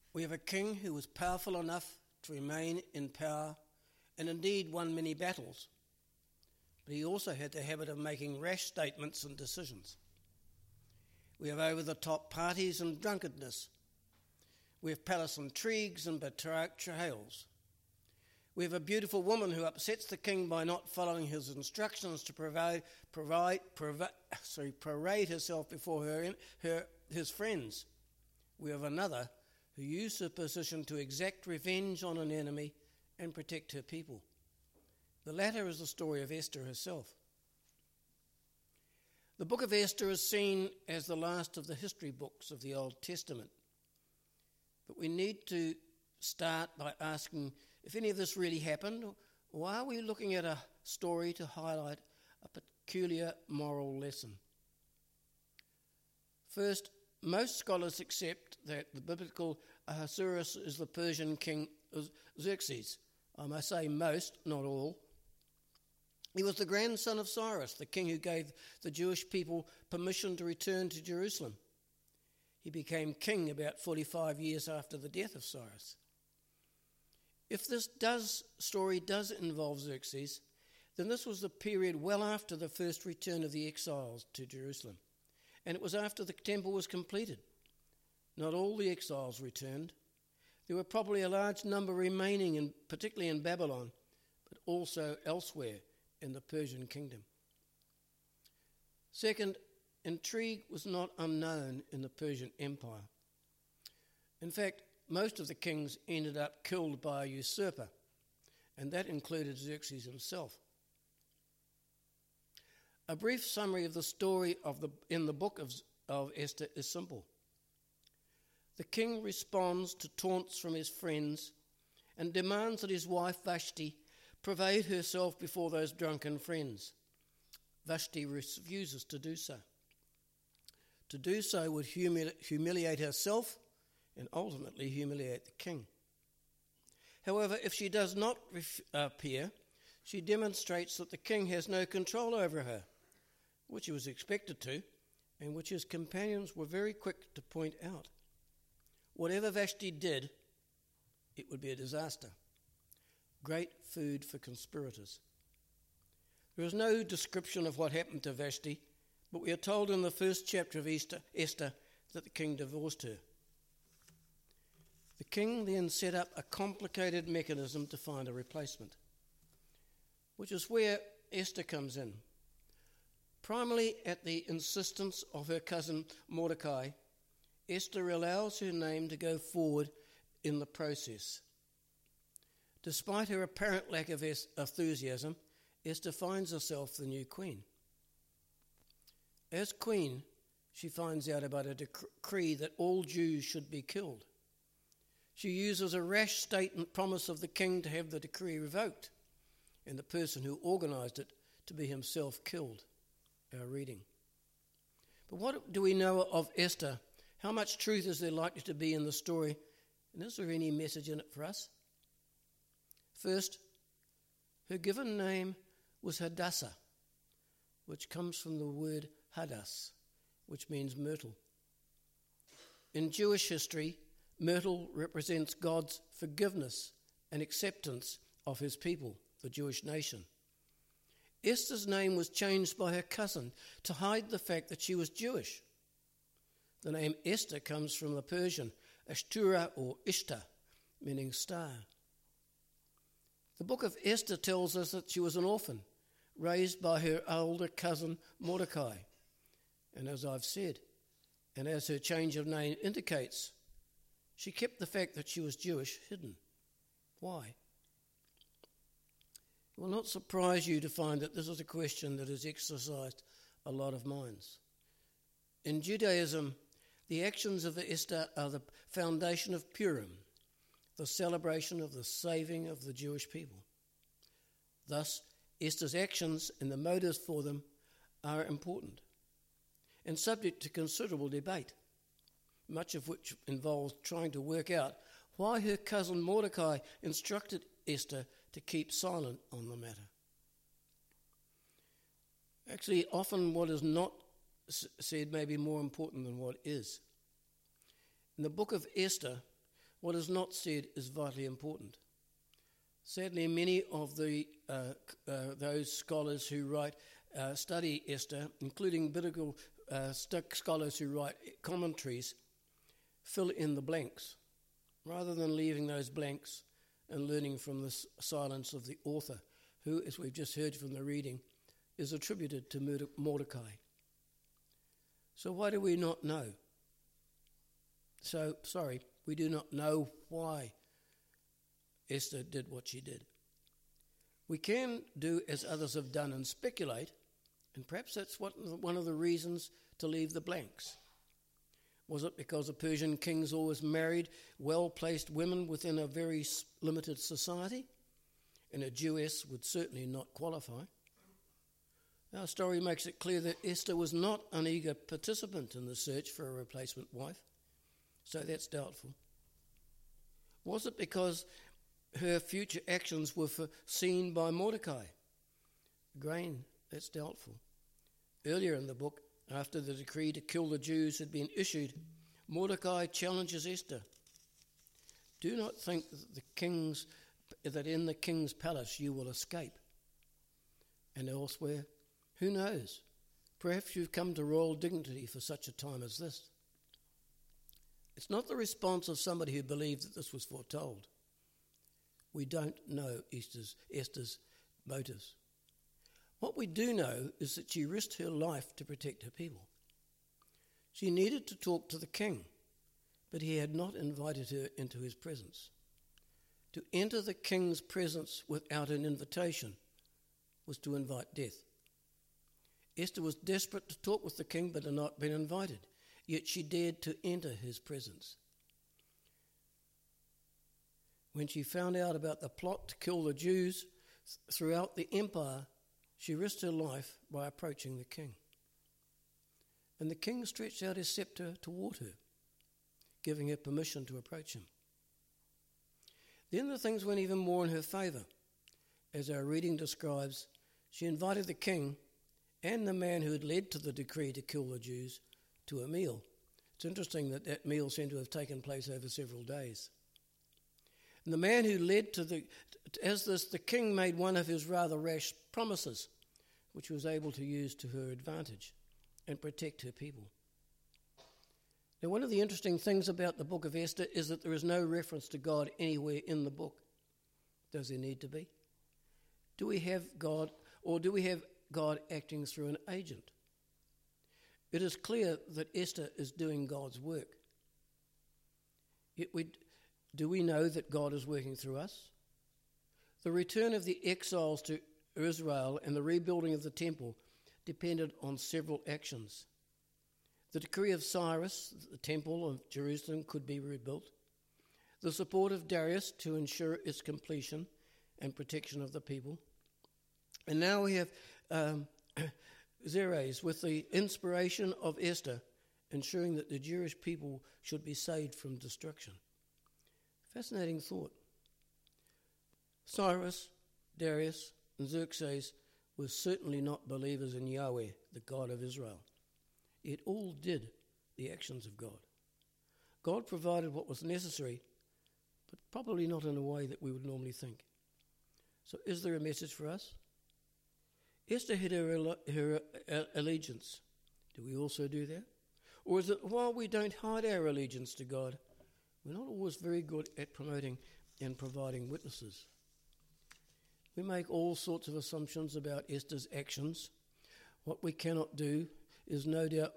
We have a king who was powerful enough to remain in power and indeed won many battles. But he also had the habit of making rash statements and decisions. We have over-the-top parties and drunkenness. We have palace intrigues and betrayals. We have a beautiful woman who upsets the king by not following his instructions to parade herself before his friends. We have another who used her position to exact revenge on an enemy and protect her people. The latter is the story of Esther herself. The book of Esther is seen as the last of the history books of the Old Testament. But we need to start by asking if any of this really happened, or are we looking at a story to highlight a peculiar moral lesson? First, most scholars accept that the biblical Ahasuerus is the Persian king Xerxes. I must say most, not all. He was the grandson of Cyrus, the king who gave the Jewish people permission to return to Jerusalem. He became king about 45 years after the death of Cyrus. If this story does involve Xerxes, then this was the period well after the first return of the exiles to Jerusalem, and it was after the temple was completed. Not all the exiles returned. There were probably a large number remaining, particularly in Babylon, but also elsewhere in the Persian kingdom. Second, intrigue was not unknown in the Persian Empire. In fact, most of the kings ended up killed by a usurper, and that included Xerxes himself. A brief summary of the story in the book of Esther is simple. The king responds to taunts from his friends and demands that his wife Vashti parade herself before those drunken friends. Vashti refuses to do so. To do so would humiliate herself and ultimately humiliate the king. However, if she does not appear, she demonstrates that the king has no control over her, which he was expected to, and which his companions were very quick to point out. Whatever Vashti did, it would be a disaster. Great food for conspirators. There is no description of what happened to Vashti, but we are told in the first chapter of Esther that the king divorced her. The king then set up a complicated mechanism to find a replacement, which is where Esther comes in. Primarily at the insistence of her cousin Mordecai, Esther allows her name to go forward in the process. Despite her apparent lack of enthusiasm, Esther finds herself the new queen. As queen, she finds out about a decree that all Jews should be killed. She uses a rash statement promise of the king to have the decree revoked and the person who organised it to be himself killed. Our reading. But what do we know of Esther? How much truth is there likely to be in the story? And is there any message in it for us? First, her given name was Hadassah, which comes from the word Hadass, which means myrtle. In Jewish history, myrtle represents God's forgiveness and acceptance of his people, the Jewish nation. Esther's name was changed by her cousin to hide the fact that she was Jewish. The name Esther comes from the Persian Ashtura or Ishtar, meaning star. The book of Esther tells us that she was an orphan, raised by her older cousin Mordecai. And as I've said, and as her change of name indicates, she kept the fact that she was Jewish hidden. Why? It will not surprise you to find that this is a question that has exercised a lot of minds. In Judaism, the actions of Esther are the foundation of Purim, the celebration of the saving of the Jewish people. Thus, Esther's actions and the motives for them are important and subject to considerable debate, much of which involves trying to work out why her cousin Mordecai instructed Esther to keep silent on the matter. Actually, often what is not said may be more important than what is. In the book of Esther, what is not said is vitally important. Sadly, many of those scholars who study Esther, including biblical scholars who write commentaries, fill in the blanks, rather than leaving those blanks and learning from the silence of the author, who, as we've just heard from the reading, is attributed to Mordecai. So why do we not know? We do not know why Esther did what she did. We can do as others have done and speculate, and perhaps that's one of the reasons to leave the blanks. Was it because the Persian kings always married well-placed women within a very limited society? And a Jewess would certainly not qualify. Our story makes it clear that Esther was not an eager participant in the search for a replacement wife, so that's doubtful. Was it because her future actions were foreseen by Mordecai? Again, that's doubtful. Earlier in the book, after the decree to kill the Jews had been issued, Mordecai challenges Esther. Do not think that in the king's palace you will escape. And elsewhere, who knows? Perhaps you've come to royal dignity for such a time as this. It's not the response of somebody who believed that this was foretold. We don't know Esther's motives. What we do know is that she risked her life to protect her people. She needed to talk to the king, but he had not invited her into his presence. To enter the king's presence without an invitation was to invite death. Esther was desperate to talk with the king, but had not been invited, yet she dared to enter his presence. When she found out about the plot to kill the Jews throughout the empire, she risked her life by approaching the king. And the king stretched out his scepter toward her, giving her permission to approach him. Then the things went even more in her favour. As our reading describes, she invited the king and the man who had led to the decree to kill the Jews to a meal. It's interesting that meal seemed to have taken place over several days. And the man who led to the king made one of his rather rash promises, which he was able to use to her advantage and protect her people. Now, one of the interesting things about the book of Esther is that there is no reference to God anywhere in the book. Does there need to be? Do we have God, or do we have God acting through an agent? It is clear that Esther is doing God's work. Yet do we know that God is working through us? The return of the exiles to Israel and the rebuilding of the temple depended on several actions. The decree of Cyrus, the temple of Jerusalem could be rebuilt. The support of Darius to ensure its completion and protection of the people. And now we have Xerxes with the inspiration of Esther, ensuring that the Jewish people should be saved from destruction. Fascinating thought. Cyrus, Darius, and Xerxes were certainly not believers in Yahweh, the God of Israel. It all did the actions of God. God provided what was necessary, but probably not in a way that we would normally think. So is there a message for us? Esther had her allegiance. Do we also do that? Or is it while we don't hide our allegiance to God, we're not always very good at promoting and providing witnesses? We make all sorts of assumptions about Esther's actions. What we cannot do is no doubt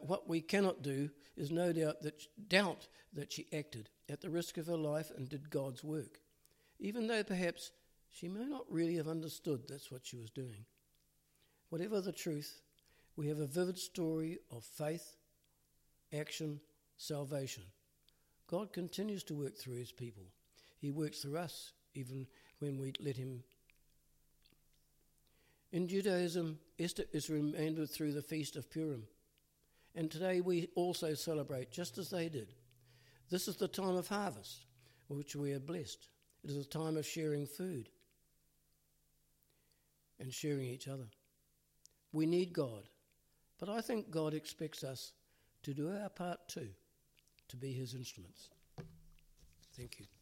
that she acted at the risk of her life and did God's work, even though perhaps she may not really have understood that's what she was doing. Whatever the truth, we have a vivid story of faith, action, salvation. God continues to work through his people. He works through us even when we let him. In Judaism, Esther is remembered through the Feast of Purim. And today we also celebrate just as they did. This is the time of harvest, which we are blessed. It is a time of sharing food and sharing each other. We need God, but I think God expects us to do our part too, to be his instruments. Thank you.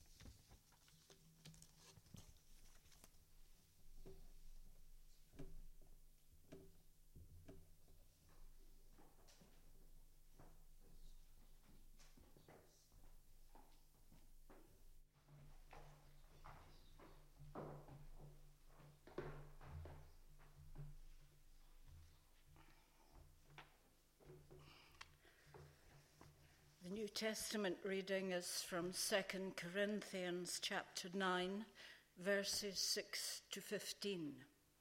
The New Testament reading is from 2 Corinthians chapter 9, verses 6 to 15.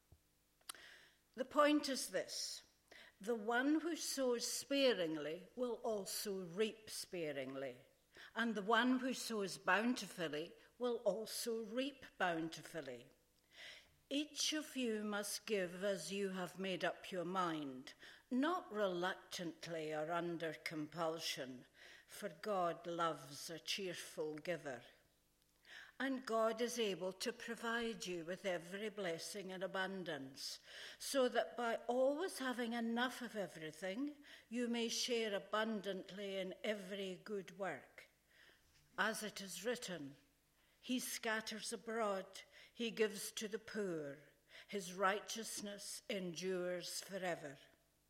The point is this: the one who sows sparingly will also reap sparingly, and the one who sows bountifully will also reap bountifully. Each of you must give as you have made up your mind, not reluctantly or under compulsion, for God loves a cheerful giver. And God is able to provide you with every blessing in abundance, so that by always having enough of everything, you may share abundantly in every good work. As it is written, He scatters abroad, He gives to the poor, His righteousness endures forever.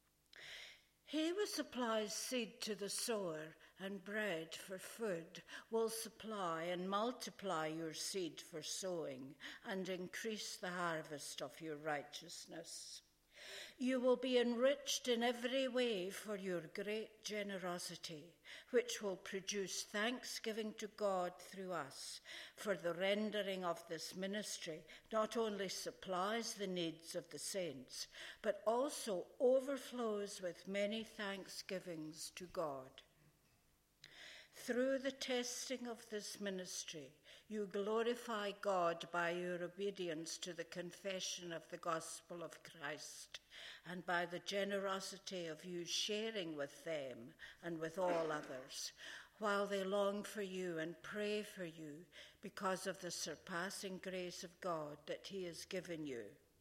He who supplies seed to the sower and bread for food will supply and multiply your seed for sowing and increase the harvest of your righteousness. You will be enriched in every way for your great generosity, which will produce thanksgiving to God through us, for the rendering of this ministry not only supplies the needs of the saints, but also overflows with many thanksgivings to God. Through the testing of this ministry, you glorify God by your obedience to the confession of the gospel of Christ, and by the generosity of you sharing with them and with all others, while they long for you and pray for you because of the surpassing grace of God that He has given you.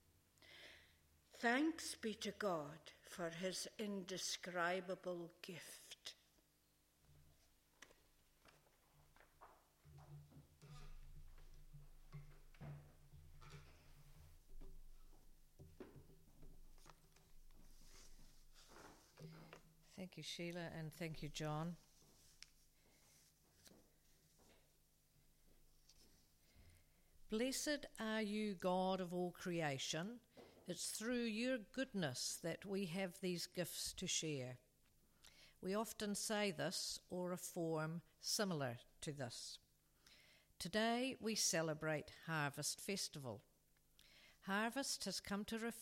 Thanks be to God for His indescribable gift. Thank you, Sheila, and thank you, John. Blessed are you, God of all creation. It's through your goodness that we have these gifts to share. We often say this, or a form similar to this. Today we celebrate Harvest Festival. Harvest has come to refer